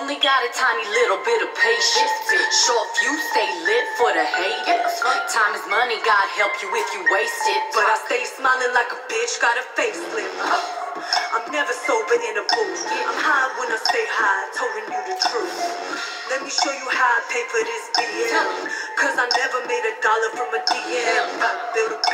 only got a tiny little bit of patience. Short fuse, stay lit for the haters. Time is money, God help you if you waste it. But I stay smiling like a bitch, got a facelift. I'm never sober in a booth. I'm high when I stay high, telling you the truth. Let me show you how I pay for this BM. Cause I never made $1 from a DM. Build a